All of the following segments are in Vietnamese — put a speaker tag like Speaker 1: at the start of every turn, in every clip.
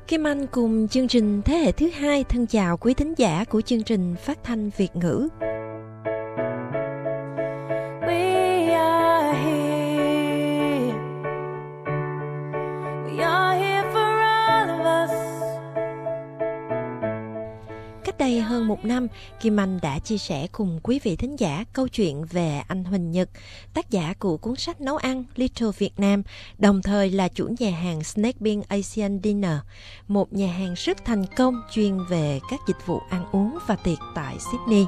Speaker 1: Kim Anh cùng chương trình Thế hệ thứ hai thân chào quý thính giả của chương trình phát thanh Việt ngữ. Cách đây hơn một năm, Kim Anh đã chia sẻ cùng quý vị thính giả câu chuyện về anh Huỳnh Nhật, tác giả của cuốn sách nấu ăn Little Việt Nam, đồng thời là chủ nhà hàng Snake Bean Asian Dinner, một nhà hàng rất thành công chuyên về các dịch vụ ăn uống và tiệc tại Sydney.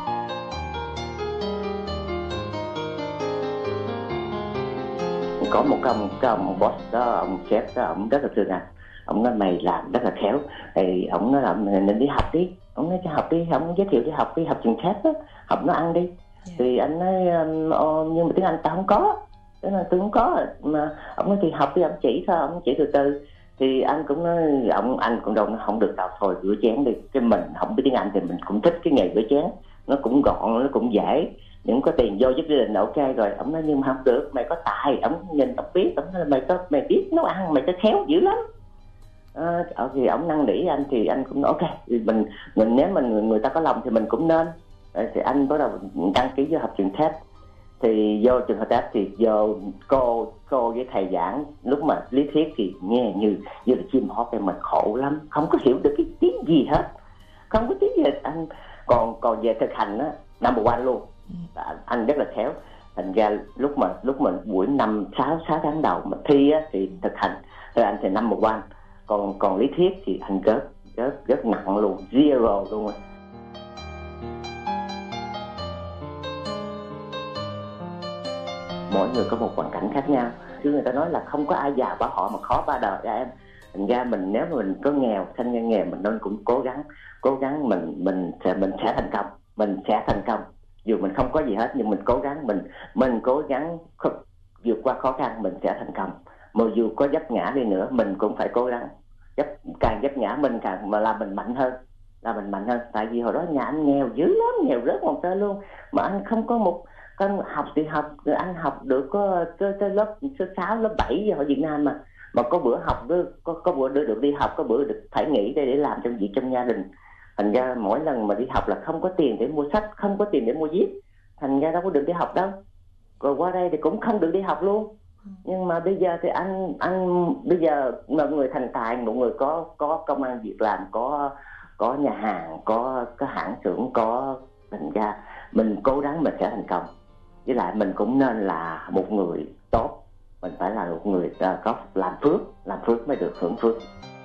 Speaker 2: Có một ông boss đó, ông chef đó, ông rất là thương anh. Ông nói mày làm rất là khéo, thì ông nói là nên đi học đi. Ông nói cho học đi, ông giới thiệu đi học trường chef đó, học nó ăn đi. Thì anh nói nhưng mà tiếng Anh tao không có, thế là tôi không có. Mà ông nói thì học đi, ông chỉ thôi, ông chỉ từ từ. Thì anh cũng nói anh cũng đâu nó không được đâu, thôi rửa chén đi. Cái mình không biết tiếng Anh thì mình cũng thích cái nghề rửa chén, nó cũng gọn, nó cũng dễ, những có tiền vô giúp gia đình là ok rồi. Ông nói nhưng mà không được, mày có tài. Ông nhìn ông biết, ông nói là mày biết nấu ăn, mày có khéo dữ lắm. Thì ông năn nỉ anh thì anh cũng nói ok, thì mình nếu mà người ta có lòng thì mình cũng nên. Thì anh bắt đầu đăng ký vô học trường thép. Thì vô trường thép thì vô cô với thầy giảng, lúc mà lý thuyết thì nghe như là chim hót, em mình khổ lắm, không có hiểu được cái tiếng gì hết, không có tiếng gì hết. Anh còn về thực hành á, number one luôn. Anh rất là khéo. Thành ra lúc mà buổi 6 tháng đầu mà thi á, thì thực hành thì anh thì number one. Còn lý thuyết thì anh rất nặng luôn, zero luôn rồi. Mỗi người có một hoàn cảnh khác nhau, chứ người ta nói là không có ai giàu bỏ họ mà khó ba đời ra em. Thành ra mình nếu mà mình có nghèo, sinh ra nghèo, mình nên cũng cố gắng mình sẽ thành công. Dù mình không có gì hết nhưng mình cố gắng vượt qua khó khăn, mình sẽ thành công. Mà dù có vấp ngã đi nữa mình cũng phải cố gắng. Càng vấp ngã mình càng mà làm mình mạnh hơn. Tại vì hồi đó nhà anh nghèo dữ lắm, nghèo rớt một tơ luôn. Mà anh không có một con học thì học, anh học được có lớp 6, lớp 7 ở Việt Nam mà có bữa học có bữa được đi học, có bữa được phải nghỉ để làm trong việc trong gia đình. Thành ra mỗi lần mà đi học là không có tiền để mua sách, không có tiền để mua viết, thành ra đâu có được đi học đâu. Rồi qua đây thì cũng không được đi học luôn. Nhưng mà bây giờ thì anh bây giờ một người thành tài, một người có công ăn việc làm, có nhà hàng, có hãng xưởng, thành ra mình cố gắng mình sẽ thành công. Với lại mình cũng nên là một người tốt, mình phải là một người có làm phước mới được hưởng phước.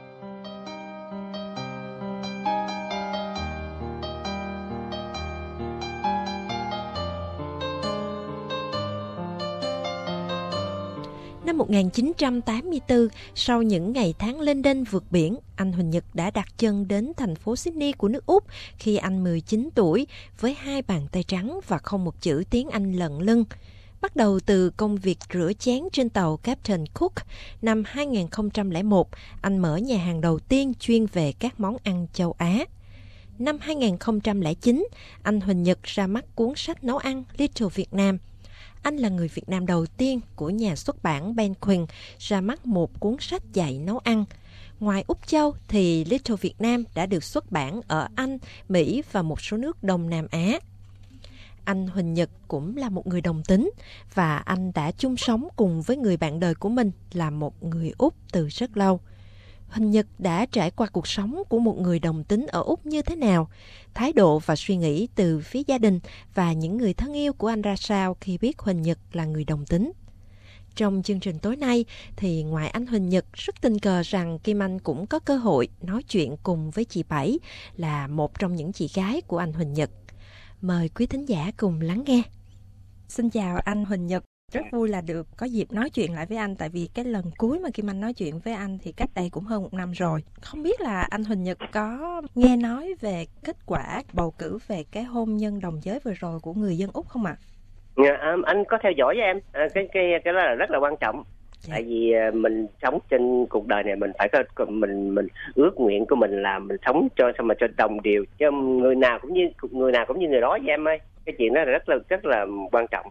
Speaker 1: Năm 1984, sau những ngày tháng lênh đênh vượt biển, anh Huỳnh Nhật đã đặt chân đến thành phố Sydney của nước Úc khi anh 19 tuổi, với 2 bàn tay trắng và không một chữ tiếng Anh lận lưng. Bắt đầu từ công việc rửa chén trên tàu Captain Cook, năm 2001, anh mở nhà hàng đầu tiên chuyên về các món ăn châu Á. Năm 2009, anh Huỳnh Nhật ra mắt cuốn sách nấu ăn Little Việt Nam. Anh là người Việt Nam đầu tiên của nhà xuất bản Penguin ra mắt một cuốn sách dạy nấu ăn. Ngoài Úc Châu thì Little Việt Nam đã được xuất bản ở Anh, Mỹ và một số nước Đông Nam Á. Anh Huỳnh Nhật cũng là một người đồng tính và anh đã chung sống cùng với người bạn đời của mình là một người Úc từ rất lâu. Huỳnh Nhật đã trải qua cuộc sống của một người đồng tính ở Úc như thế nào? Thái độ và suy nghĩ từ phía gia đình và những người thân yêu của anh ra sao khi biết Huỳnh Nhật là người đồng tính? Trong chương trình tối nay thì ngoài anh Huỳnh Nhật, rất tình cờ rằng Kim Anh cũng có cơ hội nói chuyện cùng với chị Bảy, là một trong những chị gái của anh Huỳnh Nhật. Mời quý thính giả cùng lắng nghe.
Speaker 3: Xin chào anh Huỳnh Nhật. Rất vui là được có dịp nói chuyện lại với anh, tại vì cái lần cuối mà Kim Anh nói chuyện với anh thì cách đây cũng hơn 1 năm rồi. Không biết là anh Huỳnh Nhật có nghe nói về kết quả bầu cử về cái hôn nhân đồng giới vừa rồi của người dân Úc không ạ?
Speaker 4: Anh có theo dõi với em. Cái đó là rất là quan trọng. Tại vì mình sống trên cuộc đời này mình phải có mình ước nguyện của mình là mình sống cho sao mà cho đồng đều, chứ người nào cũng như người đó với em ơi. Cái chuyện đó là rất là quan trọng.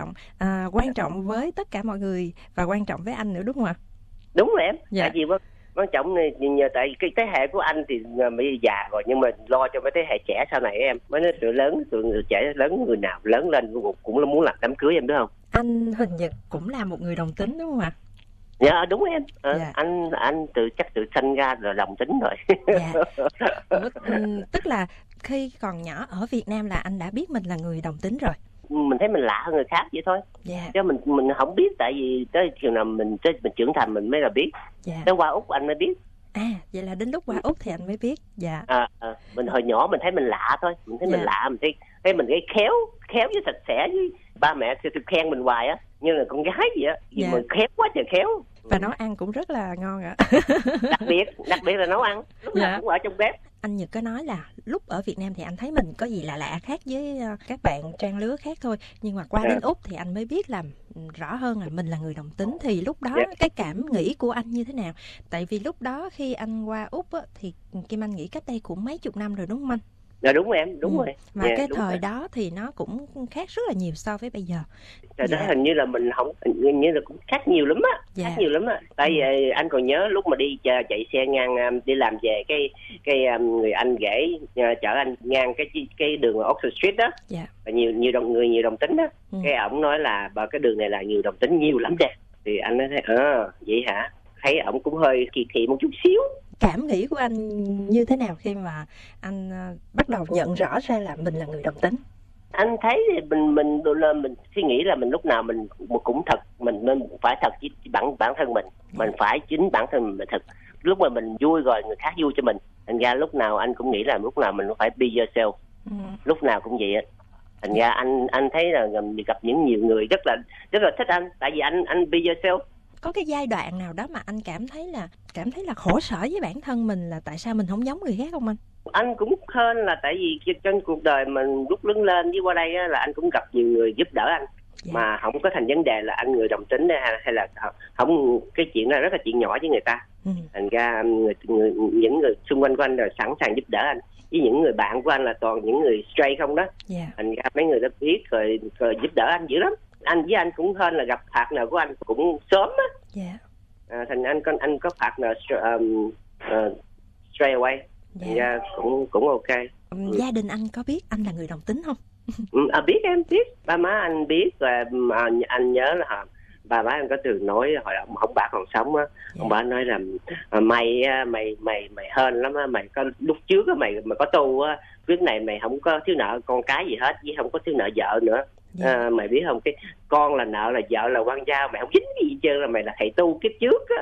Speaker 3: Quan trọng với tất cả mọi người và quan trọng với anh nữa đúng không ạ?
Speaker 4: Đúng rồi em.
Speaker 3: Dạ.
Speaker 4: Tại vì Quan trọng nhờ tại cái thế hệ của anh thì bây già rồi, nhưng mà lo cho mấy thế hệ trẻ sau này em. Mấy tụi người trẻ lớn, người nào lớn lên cũng muốn làm đám cưới, em biết không?
Speaker 3: Anh Huỳnh Nhật cũng là một người đồng tính đúng không ạ?
Speaker 4: Dạ đúng em.
Speaker 3: Dạ.
Speaker 4: Anh chắc tự sanh ra rồi đồng tính rồi.
Speaker 3: Dạ. Tức là khi còn nhỏ ở Việt Nam là anh đã biết mình là người đồng tính rồi.
Speaker 4: Mình thấy mình lạ hơn người khác vậy thôi.
Speaker 3: Dạ.
Speaker 4: Chứ mình không biết, tại vì tới chừng nào mình trưởng thành mình mới là biết.
Speaker 3: Dạ.
Speaker 4: Tới qua Úc anh mới biết.
Speaker 3: Vậy là đến lúc qua Úc thì anh mới biết. Dạ.
Speaker 4: Mình hồi nhỏ mình thấy mình lạ thôi, mình thấy mình lạ, mình thấy mình cái khéo với sạch sẽ, với ba mẹ thì khen mình hoài á, như là con gái vậy á, vì mình khéo quá trời khéo.
Speaker 3: Và nấu ăn cũng rất là ngon ạ.
Speaker 4: đặc biệt là nấu ăn, lúc nào cũng ở trong bếp.
Speaker 3: Anh Nhật có nói là lúc ở Việt Nam thì anh thấy mình có gì lạ khác với các bạn trang lứa khác thôi, nhưng mà qua đến Úc thì anh mới biết là rõ hơn là mình là người đồng tính. Thì lúc đó cái cảm nghĩ của anh như thế nào? Tại vì lúc đó khi anh qua Úc á, thì Kim Anh nghĩ cách đây cũng mấy chục năm rồi đúng không anh?
Speaker 4: Dạ đúng em, đúng rồi.
Speaker 3: Mà cái thời đó thì nó cũng khác rất là nhiều so với bây giờ.
Speaker 4: Thời đó hình như là mình không, hình như là cũng khác nhiều lắm á, khác nhiều lắm á. Tại vì anh còn nhớ lúc mà đi chạy xe ngang đi làm về, cái người anh ghẻ chở anh ngang cái đường Oxford Street đó. Và nhiều đồng tính đó. Cái ổng nói là cái đường này là nhiều đồng tính nhiều lắm nè. Thì anh nói vậy hả? Thấy ổng cũng hơi kỳ thị một chút xíu.
Speaker 3: Cảm nghĩ của anh như thế nào khi mà anh bắt đầu nhận rõ ra là mình là người đồng tính?
Speaker 4: Anh thấy thì mình suy nghĩ là mình lúc nào mình cũng thật, mình nên phải thật với bản thân mình phải chính bản thân mình thật. Lúc mà mình vui rồi người khác vui cho mình, thành ra lúc nào anh cũng nghĩ là lúc nào mình phải be yourself. Lúc nào cũng vậy á. Thành ra anh thấy là gặp nhiều người rất là thích anh, tại vì anh be yourself.
Speaker 3: Có cái giai đoạn nào đó mà anh cảm thấy là khổ sở với bản thân mình là tại sao mình không giống người khác không anh?
Speaker 4: Anh cũng hên là tại vì trên cuộc đời mình lúc lớn lên với qua đây á, là anh cũng gặp nhiều người giúp đỡ anh. Mà không có thành vấn đề là anh người đồng tính hay là không, cái chuyện đó rất là chuyện nhỏ với người ta. Thành ra những người xung quanh của anh là sẵn sàng giúp đỡ anh, với những người bạn của anh là toàn những người straight không đó. Thành ra mấy người đó biết rồi giúp đỡ anh dữ lắm. Anh với anh cũng hên là gặp partner của anh cũng sớm á. Thành anh có partner straight away. Thành ra cũng ok.
Speaker 3: Gia đình anh có biết anh là người đồng tính không?
Speaker 4: Biết, em biết. Ba má anh biết. Và anh nhớ là ba má anh có từng nói hồi ông bà còn sống á, ông bà nói là mày hên lắm á, mày có lúc trước á mày có tu á, trước này mày không có thiếu nợ con cái gì hết, với không có thiếu nợ vợ nữa. Mày biết không, cái con là nợ, là vợ là quan gia, mày không dính gì hết trơn, là mày là thầy tu kiếp trước á.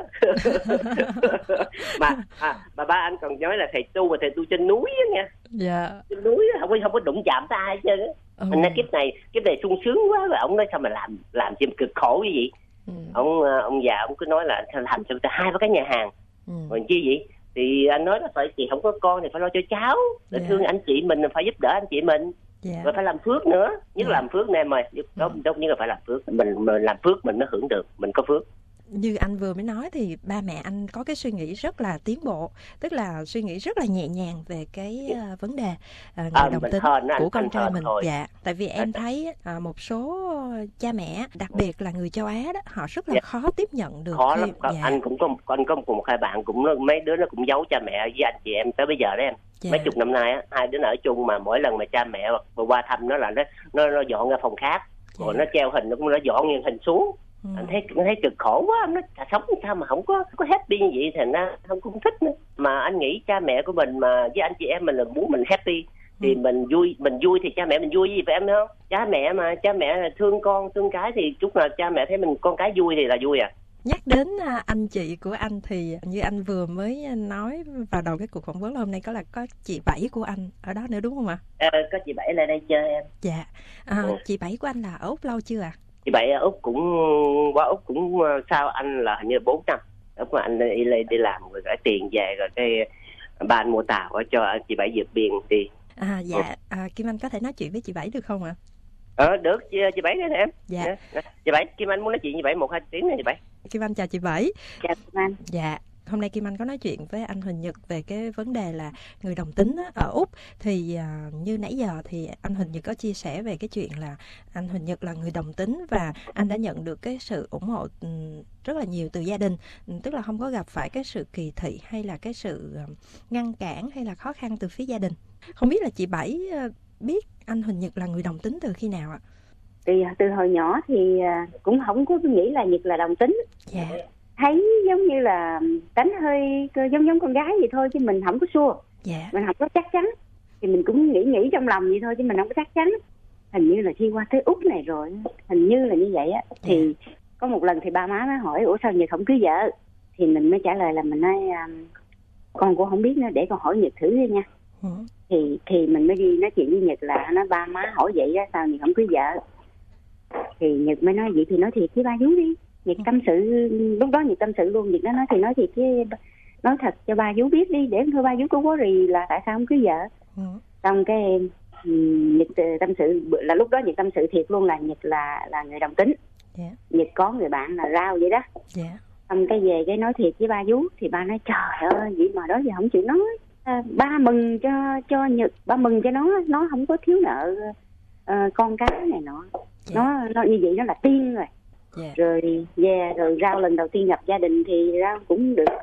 Speaker 4: Mà ba anh còn nói là thầy tu trên núi á nha. Trên núi á, không có đụng chạm tới ai hết trơn á. Thành ra kiếp này sung sướng quá. Rồi ông nói sao mà làm chim cực khổ như vậy. Ông già ông cứ nói là làm cho 2-3 cái nhà hàng còn chi vậy. Thì anh nói là phải, thì không có con thì phải lo cho cháu, để thương anh chị mình, phải giúp đỡ anh chị mình. Rồi phải làm phước nữa, nhất là làm phước nè mày, đúng nhất là phải làm phước. Mình làm phước mình mới hưởng được, mình có phước.
Speaker 3: Như anh vừa mới nói thì ba mẹ anh có cái suy nghĩ rất là tiến bộ, tức là suy nghĩ rất là nhẹ nhàng về cái vấn đề người đồng tính của con trai mình. Tại vì em thấy một số cha mẹ, đặc biệt là người châu Á đó, họ rất là khó tiếp nhận được.
Speaker 4: Khó lắm. Anh có một hai bạn cũng mấy đứa nó cũng giấu cha mẹ với anh chị em tới bây giờ đó em. Mấy chục năm nay á, hai đứa ở chung mà mỗi lần mà cha mẹ qua thăm nó là nó dọn ra phòng khác, rồi nó treo hình, nó dọn những hình xuống. Anh thấy cực khổ quá, nó sống sao mà không có happy như vậy, thành ra không cũng thích nữa. Mà anh nghĩ cha mẹ của mình mà với anh chị em mình là muốn mình happy thì mình vui thì cha mẹ mình vui gì phải em không? Cha mẹ là thương con thương cái, thì lúc nào cha mẹ thấy mình con cái vui thì là vui à.
Speaker 3: Nhắc đến anh chị của anh thì như anh vừa mới nói vào đầu cái cuộc phỏng vấn hôm nay, có chị Bảy của anh ở đó nữa đúng không ạ?
Speaker 4: Có chị Bảy lên đây chơi em.
Speaker 3: Chị Bảy của anh là ở Úc lâu chưa ạ?
Speaker 4: Chị Bảy ở Úc qua Úc cũng sau anh là hình như 4 năm. Lúc mà anh đi làm rồi gửi tiền về, rồi cái ba anh mua tàu cho chị Bảy vượt biển đi.
Speaker 3: Kim Anh có thể nói chuyện với chị Bảy được không ạ?
Speaker 4: Được, chị Bảy đây nè em. Chị Bảy, Kim Anh muốn nói chuyện với chị Bảy 1-2 tiếng này chị Bảy.
Speaker 3: Kim Anh chào chị Bảy.
Speaker 5: Chào Kim Anh.
Speaker 3: hôm nay Kim Anh có nói chuyện với anh Huỳnh Nhật về cái vấn đề là người đồng tính á, ở Úc. Thì như nãy giờ thì anh Huỳnh Nhật có chia sẻ về cái chuyện là anh Huỳnh Nhật là người đồng tính và anh đã nhận được cái sự ủng hộ rất là nhiều từ gia đình, tức là không có gặp phải cái sự kỳ thị hay là cái sự ngăn cản hay là khó khăn từ phía gia đình. Không biết là chị Bảy biết anh Huỳnh Nhật là người đồng tính từ khi nào ạ?
Speaker 5: Từ hồi nhỏ thì cũng không có nghĩ là Nhật là đồng tính.
Speaker 3: Dạ.
Speaker 5: Thấy giống như là tánh hơi giống con gái vậy thôi, chứ mình không có sure.
Speaker 3: Dạ.
Speaker 5: Mình không có chắc chắn. Thì mình cũng nghĩ trong lòng vậy thôi, chứ mình không có chắc chắn. Hình như là khi qua tới Úc này rồi, hình như là như vậy á. Thì có một lần thì ba má mới hỏi, ủa sao Nhật không cưới vợ? Thì mình mới trả lời là mình nói con cũng không biết nữa, để con hỏi Nhật thử đi nha. Thì mình mới đi nói chuyện với Nhật là nó ba má hỏi vậy á, sao Nhật không cưới vợ? Thì Nhật mới nói vậy thì nói thiệt với ba vú đi. Nhật tâm sự, lúc đó Nhật tâm sự luôn. Nhật nó nói thì nói thiệt với, nói thật cho ba vú biết đi, để thôi ba vú có worry là tại sao không cưới vợ. Xong cái Nhật tâm sự là lúc đó Nhật tâm sự thiệt luôn là Nhật là người đồng tính. Nhật có người bạn là Rao vậy đó. Xong cái về cái nói thiệt với ba vú thì ba nói trời ơi vậy mà đó giờ không chịu nói. Ba mừng cho Nhật, ba mừng cho nó không có thiếu nợ con cái này nọ. Nó như vậy nó là tiên rồi. Rồi rồi Rao lần đầu tiên gặp gia đình thì Rao cũng được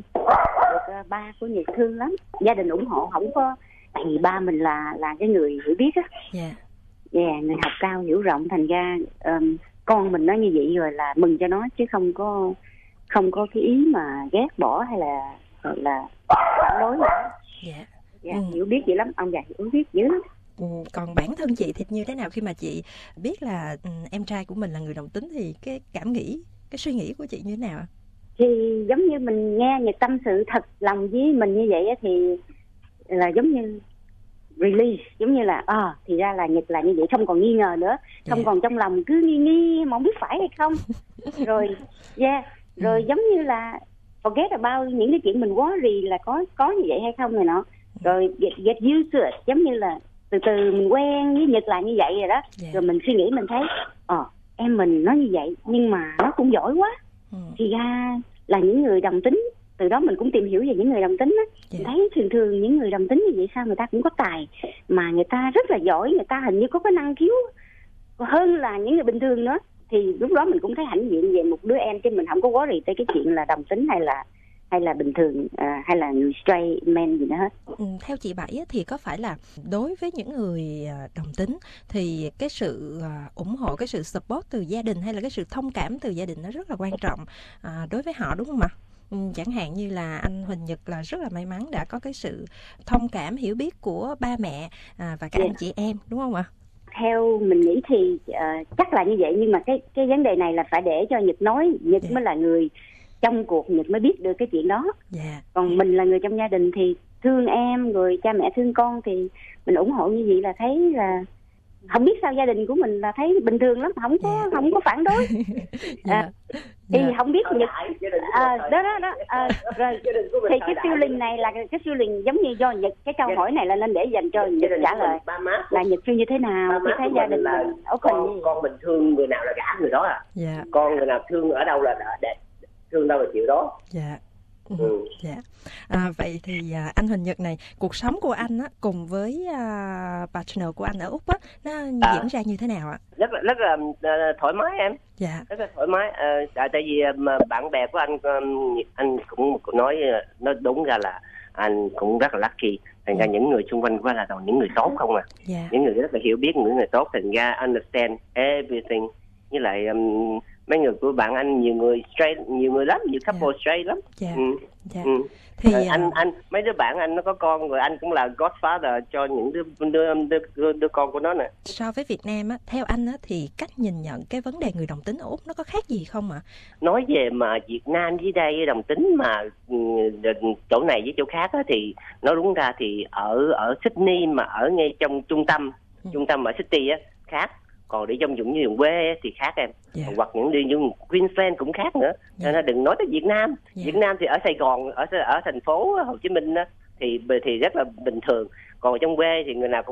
Speaker 5: ba của Nhật thương lắm, gia đình ủng hộ, không có, tại vì ba mình là cái người hiểu biết á. Người học cao hiểu rộng, thành ra con mình nói như vậy rồi là mừng cho nó, chứ không có cái ý mà ghét bỏ hay là phản đối nữa. Hiểu biết dữ lắm, ông già hiểu biết dữ lắm.
Speaker 3: Còn bản thân chị thì như thế nào khi mà chị biết là em trai của mình là người đồng tính, thì cái cảm nghĩ, cái suy nghĩ của chị như thế nào?
Speaker 5: Thì giống như mình nghe Nhật tâm sự thật lòng với mình như vậy thì là giống như release, giống như là thì ra là Nhật là như vậy, không còn nghi ngờ nữa, không còn trong lòng cứ nghi mà không biết phải hay không. Rồi rồi giống như là forget about những cái chuyện mình worry là có như vậy hay không này nọ. Rồi get used to it, giống như là từ từ mình quen với Nhật là như vậy rồi đó. Rồi mình suy nghĩ mình thấy em mình nói như vậy nhưng mà nó cũng giỏi quá. Thì ra là những người đồng tính, từ đó mình cũng tìm hiểu về những người đồng tính á. Mình thấy thường những người đồng tính như vậy sao người ta cũng có tài, mà người ta rất là giỏi, người ta hình như có cái năng khiếu hơn là những người bình thường nữa. Thì lúc đó mình cũng thấy hãnh diện về một đứa em, chứ mình không có worry tới cái chuyện là đồng tính hay là bình thường, hay là người straight man gì nữa hết.
Speaker 3: Theo chị Bảy thì có phải là đối với những người đồng tính thì cái sự ủng hộ, cái sự support từ gia đình hay là cái sự thông cảm từ gia đình nó rất là quan trọng đối với họ, đúng không ạ? Chẳng hạn như là anh Huỳnh Nhật là rất là may mắn đã có cái sự thông cảm, hiểu biết của ba mẹ và các anh chị em, đúng không ạ?
Speaker 5: Theo mình nghĩ thì chắc là như vậy, nhưng mà cái vấn đề này là phải để cho Nhật nói. Nhật mới là người trong cuộc, Nhật mới biết được cái chuyện đó. Còn mình là người trong gia đình thì thương em, rồi cha mẹ thương con thì mình ủng hộ như vậy là thấy là không biết sao gia đình của mình là thấy bình thường lắm, không có phản đối. Thì không biết Nhật rồi thì cái feeling này là cái feeling giống như do Nhật, cái câu hỏi này là nên để dành cho Nhật trả lời là Nhật feel như thế nào khi thấy gia đình là
Speaker 4: con mình thương người nào là gả người đó con người nào thương ở đâu là để thương đâu là chịu đó.
Speaker 3: Vậy thì anh Huỳnh Nhật này, cuộc sống của anh á, cùng với partner của anh ở Úc á, nó diễn ra như thế nào ạ?
Speaker 4: Rất là thoải mái em. Rất là thoải mái. Tại vì mà bạn bè của anh cũng nói đúng ra là anh cũng rất là lucky. Thành ra những người xung quanh của anh là toàn những người tốt không à. Những người rất là hiểu biết, những người tốt, thành ra understand everything. Với lại mấy người của bạn anh nhiều người straight, nhiều người lắm, nhiều couple straight lắm. Thì anh mấy đứa bạn anh nó có con rồi, anh cũng là godfather cho những đứa con của nó nè.
Speaker 3: So với Việt Nam á, theo anh á thì cách nhìn nhận cái vấn đề người đồng tính ở Úc nó có khác gì không ạ?
Speaker 4: Nói về mà Việt Nam với đây đồng tính mà chỗ này với chỗ khác á, thì nói đúng ra thì ở Sydney mà ở ngay trong trung tâm ở City á khác. Còn đi trong vùng quê thì khác em. Hoặc những đi vùng Queensland cũng khác nữa. Nên đừng nói tới Việt Nam. Việt Nam thì ở Sài Gòn, ở thành phố Hồ Chí Minh đó, thì rất là bình thường. Còn ở trong quê thì người nào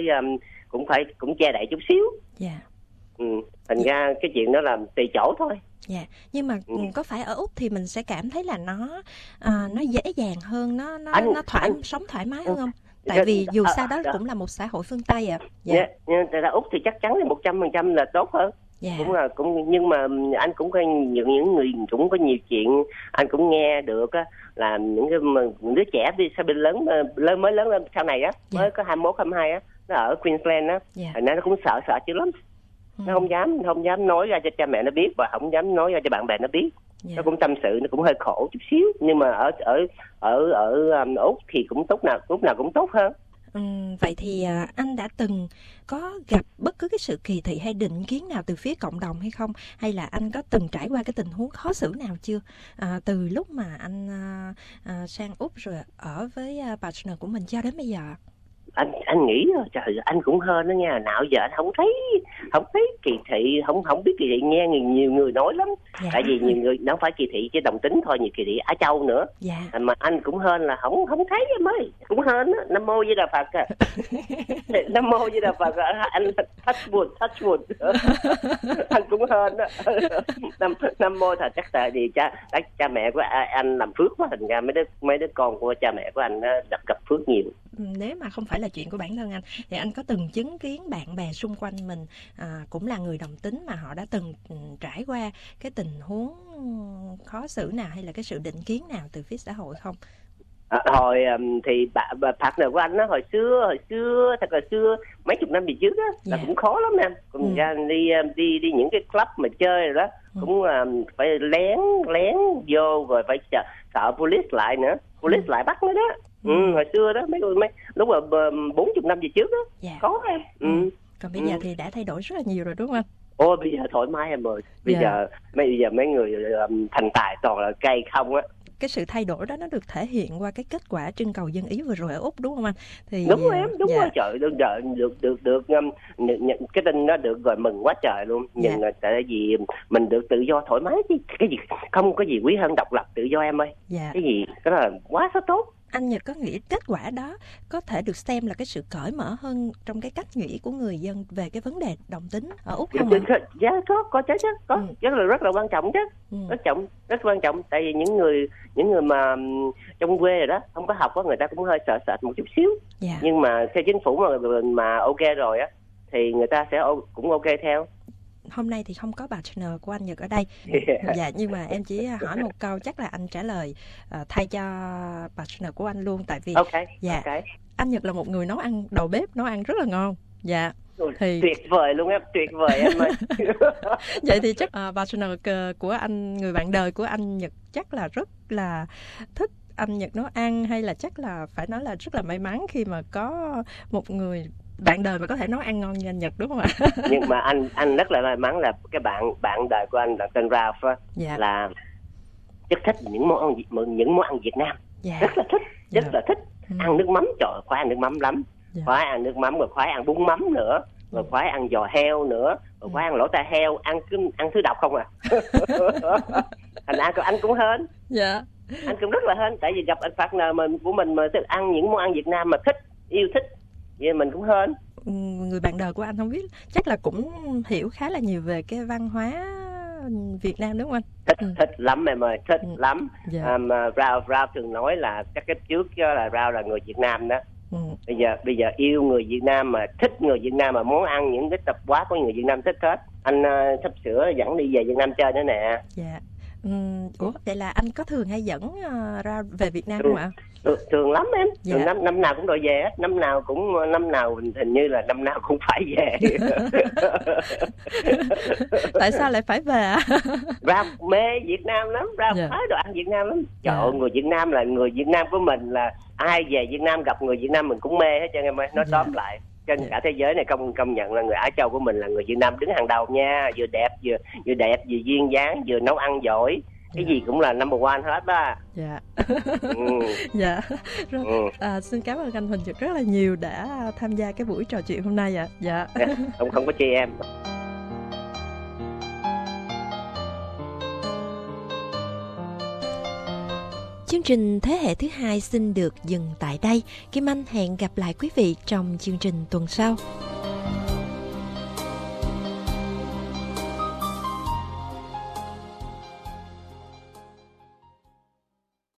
Speaker 4: cũng phải che đậy chút xíu. Thành ra cái chuyện đó là tùy chỗ thôi.
Speaker 3: Dạ, nhưng mà có phải ở Úc thì mình sẽ cảm thấy là nó dễ dàng hơn, nó sống thoải mái hơn không? Tại vì dù sao đó cũng là một xã hội phương Tây ạ.
Speaker 4: Dạ. Nhưng tại là Úc thì chắc chắn là 100% là tốt hơn.
Speaker 3: Dạ.
Speaker 4: Cũng nhưng mà anh cũng có những người cũng có nhiều chuyện anh cũng nghe được á, là những cái đứa trẻ đi sau bên lớn mới lớn lên sau này á, mới có 21 22 á, nó ở Queensland á, thành ra nó cũng sợ dữ lắm. Nó không dám nói ra cho cha mẹ nó biết, và không dám nói ra cho bạn bè nó biết. Nó cũng tâm sự, nó cũng hơi khổ chút xíu, nhưng mà ở Úc thì cũng lúc nào cũng tốt hơn.
Speaker 3: Vậy thì anh đã từng có gặp bất cứ cái sự kỳ thị hay định kiến nào từ phía cộng đồng hay không? Hay là anh có từng trải qua cái tình huống khó xử nào chưa? Từ lúc mà anh sang Úc rồi ở với partner của mình cho đến bây giờ?
Speaker 4: Anh nghĩ trời, anh cũng hên đó nha, nào giờ anh không thấy kỳ thị, không biết kỳ thị, nghe nhiều người nói lắm. Tại vì nhiều người nó không phải kỳ thị chỉ đồng tính thôi, nhiều kỳ thị Á Châu nữa. Mà anh cũng hên là không thấy em ơi, cũng hên á. Nam mô Di Đà Phật à. Nam mô Di Đà Phật à. Anh touch wood. Anh cũng hên á. Nam mô thật, chắc tại vì cha mẹ của anh làm phước quá, thành ra mấy đứa con của cha mẹ của anh gặp phước nhiều.
Speaker 3: Nếu mà không phải là chuyện của bản thân anh thì anh có từng chứng kiến bạn bè xung quanh mình cũng là người đồng tính mà họ đã từng trải qua cái tình huống khó xử nào hay là cái sự định kiến nào từ phía xã hội không?
Speaker 4: Hồi thì partner của anh đó, hồi xưa thật là xưa mấy chục năm về trước á, là cũng khó lắm em. Cũng ra đi những cái club mà chơi rồi đó, cũng phải lén vô, rồi phải sợ police lại nữa, police lại bắt nữa đó. Hồi xưa đó mấy lúc mà 40 năm về trước đó, khó em.
Speaker 3: Còn bây giờ thì đã thay đổi rất là nhiều rồi đúng không anh?
Speaker 4: Ôi bây giờ thoải mái em ơi. Bây giờ mấy người thành tài toàn là cây không á.
Speaker 3: Cái sự thay đổi đó nó được thể hiện qua cái kết quả trưng cầu dân ý vừa rồi ở Úc đúng không anh? Thì
Speaker 4: đúng rồi em, đúng rồi. Trời ơi, được cái tin nó được rồi mừng quá trời luôn. Nhưng tại vì mình được tự do thoải mái chứ, cái gì không có gì quý hơn độc lập tự do em ơi. Cái gì cái đó là quá tốt.
Speaker 3: Anh Nhật có nghĩ kết quả đó có thể được xem là cái sự cởi mở hơn trong cái cách nghĩ của người dân về cái vấn đề đồng tính ở Úc không ạ?
Speaker 4: Dạ có chứ, rất là quan trọng chứ. Rất quan trọng, tại vì những người mà trong quê rồi đó, không có học á, người ta cũng hơi sợ một chút xíu. Nhưng mà theo chính phủ mà ok rồi á thì người ta sẽ cũng ok theo.
Speaker 3: Hôm nay thì không có partner của anh Nhật ở đây. Nhưng mà em chỉ hỏi một câu, chắc là anh trả lời thay cho partner của anh luôn, tại vì anh Nhật là một người nấu ăn, đầu bếp nấu ăn rất là ngon. Thì
Speaker 4: tuyệt vời luôn em, tuyệt vời em ơi.
Speaker 3: Vậy thì chắc partner của anh, người bạn đời của anh Nhật chắc là rất là thích anh Nhật nấu ăn, hay là chắc là phải nói là rất là may mắn khi mà có một người bạn đời mà có thể nấu ăn ngon như anh Nhật đúng không ạ?
Speaker 4: Nhưng mà anh rất là may mắn là cái bạn đời của anh là tên Ralph á, là rất thích những món ăn Việt Nam. Rất là thích ăn nước mắm, trời, khoái ăn nước mắm lắm. Khoái ăn nước mắm, rồi khoái ăn bún mắm nữa, rồi khoái ăn giò heo nữa, rồi khoái ăn lỗ tai heo, ăn thứ độc không à. Thành ra anh cũng hên. Anh cũng rất là hên, tại vì gặp anh partner của mình mà thích ăn những món ăn Việt Nam mà yêu thích, vậy mình cũng hên.
Speaker 3: Người bạn đời của anh không biết chắc là cũng hiểu khá là nhiều về cái văn hóa Việt Nam đúng không anh?
Speaker 4: Thích lắm em ơi, thích lắm. Rao thường nói là các cái trước là Rao là người Việt Nam đó. Bây giờ yêu người Việt Nam, mà thích người Việt Nam, mà muốn ăn những cái tập quán của người Việt Nam thích hết. Anh sắp sửa dẫn đi về Việt Nam chơi nữa nè.
Speaker 3: Ủa, vậy là anh có thường hay dẫn ra về Việt Nam không ạ?
Speaker 4: Thường lắm em. Năm nào cũng đòi về á, năm nào hình như là năm nào cũng phải về.
Speaker 3: Tại sao lại phải về ạ?
Speaker 4: Ra mê Việt Nam lắm, ra phái đồ ăn Việt Nam lắm. Trời ơi, người Việt Nam là người Việt Nam của mình, là ai về Việt Nam gặp người Việt Nam mình cũng mê hết trơn em ơi. Nói tóm lại, trên cả thế giới này công nhận là người Á Châu của mình là người Việt Nam đứng hàng đầu nha, vừa đẹp vừa duyên dáng, vừa nấu ăn giỏi, cái gì cũng là number one hết đó.
Speaker 3: Xin cảm ơn anh Huỳnh Nhật rất là nhiều đã tham gia cái buổi trò chuyện hôm nay ạ.
Speaker 4: Không có chi em.
Speaker 1: Chương trình Thế hệ thứ hai xin được dừng tại đây. Kim Anh hẹn gặp lại quý vị trong chương trình tuần sau.